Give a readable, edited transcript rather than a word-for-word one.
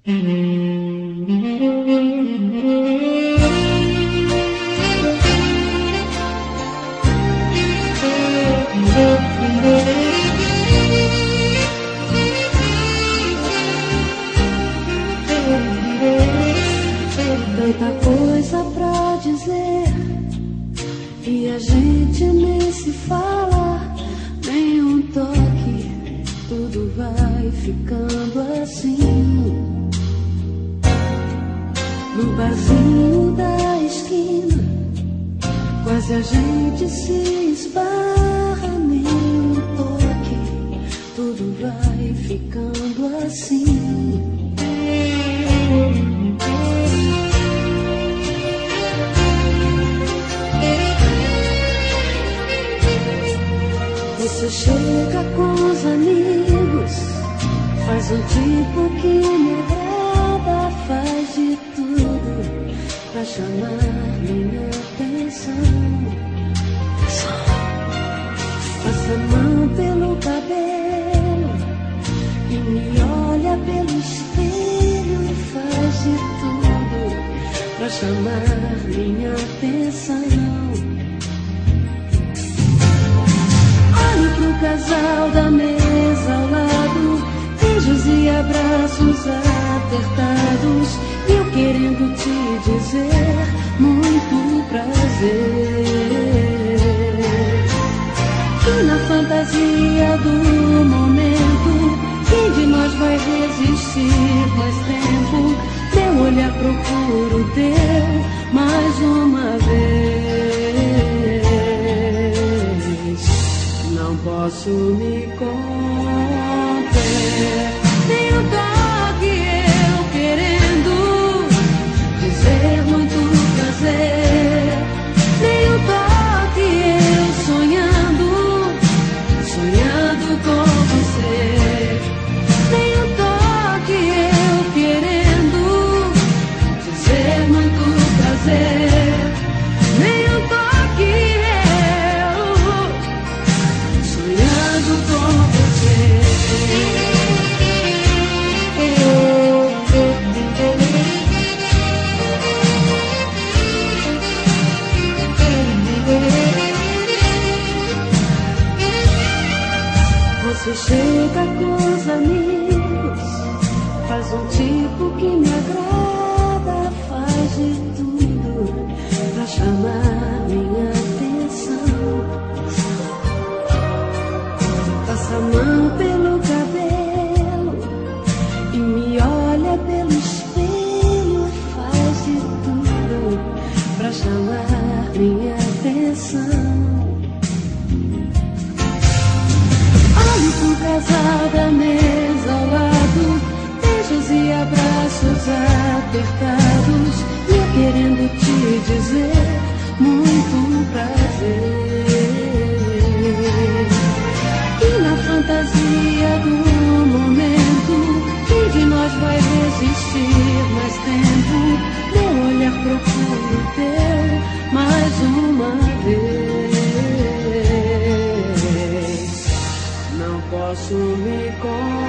Tanta coisa pra dizer e a gente nem se fala, nem um toque, tudo vai ficando assim. No barzinho da esquina, quase a gente se esbarra, nem um toque, tudo vai ficando assim. Você chega com os amigos, faz um tipo que me agrada, faz de tudo pra chamar minha atenção. Passa a mão pelo cabelo e me olha pelo espelho e faz de tudo pra chamar minha atenção. Olho pro casal da mesa ao lado, beijos e abraços apertados, e eu querendo te dizer muito prazer. E na fantasia do momento, quem de nós vai resistir mais tempo? Meu olhar procura o teu mais uma vez. Não posso me conter, nem um toque eu querendo dizer muito prazer, nem um toque eu sonhando, sonhando com você, nem um toque eu querendo dizer muito prazer, nem um toque eu sonhando com você. Você chega com os amigos, faz um tipo que me agrada, faz de tudo pra chamar minha atenção. Passa a mão pelo cabelo e me olha pelo espelho, faz de tudo pra chamar minha atenção. Olho pro casal da mesa ao lado, beijos e abraços apertados, e eu querendo te dizer muito prazer. E na fantasia do momento, quem de nós vai resistir mais tempo? Meu olhar procura o teu mais uma vez. Não posso me conter.